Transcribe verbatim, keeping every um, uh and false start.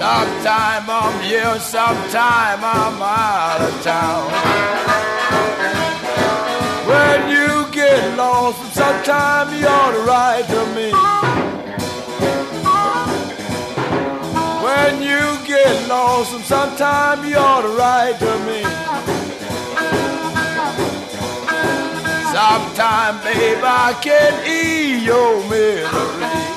Sometime I'm here, sometime I'm out of town. When you get lost, sometime you ought to write to me. When you get lost, sometime you ought to write to me. Sometime, babe, I can ease your misery.